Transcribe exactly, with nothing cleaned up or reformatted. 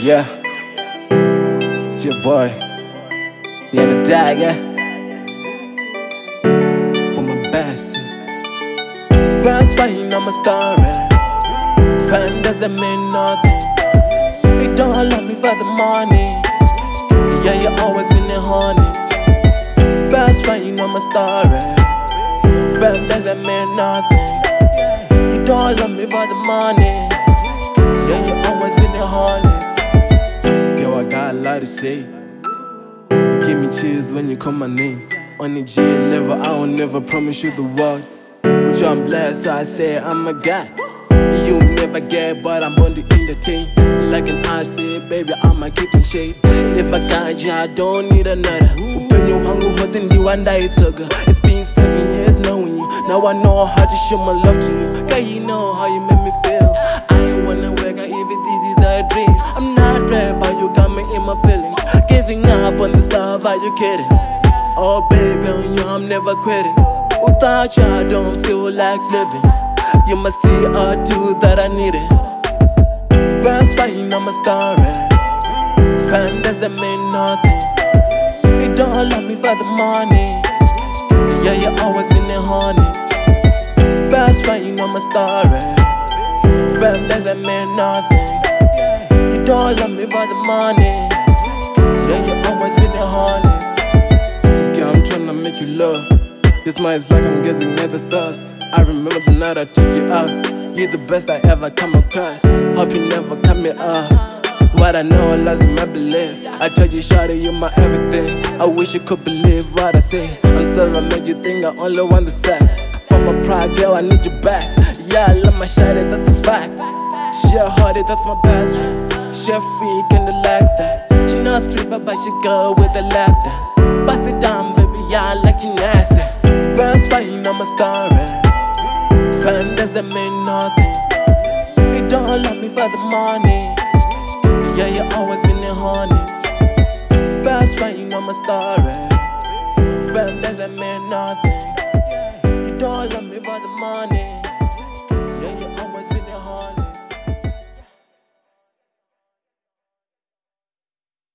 Yeah, it's your boy, the end of die, yeah. For my best, best fine on my story. Fame doesn't mean nothing. You don't love me for the money. Yeah, you always been a honey. Best fine on my story. Fame doesn't mean nothing. You don't love me for the money. Yeah, you always been a honey. Yo, I got a lot to say. You give me chills when you call my name. On the G level, I don't never promise you the world. But I'm blessed, so I say I'm a god. You never get, but I'm born to entertain. Like an Ashley, baby, I'ma keep in shape. If I got you, I don't need another. Open your hunger, horse in the one that you took. It's been seven years knowing you. Now I know how to show my love to you. Girl, you know how you make me feel. I ain't wanna work out if this is a dream. I'm not rap, but you got me in my feelings. Giving up on this love, are you kidding? Oh baby, on you I'm never quitting. Without you I don't feel like living. You must see all too that I need it. Best fine on my story. Fame doesn't mean nothing. You don't love me for the money. Yeah, you always been a honey. Best fine on my story. Fame doesn't mean nothing. You don't love me for the money. Yeah, you always been a honey. Okay, I'm tryna make you love. This mind is like I'm gazing at the stars. I remember the night I took you out. You're the best I ever come across. Hope you never cut me off. What I know, I lost my belief. I told you, shawty, you're my everything. I wish you could believe what I say. I'm sorry I made you think I only want the sex. For my pride, girl, I need you back. Yeah, I love my shawty, that's a fact. She a hearty, that's my best friend. She a freak and I like that. She not street, but she go with the lap dance. Bust it down, baby, yeah, I like you nasty. Best fine on my story. Fame doesn't mean nothing. You don't love me for the money.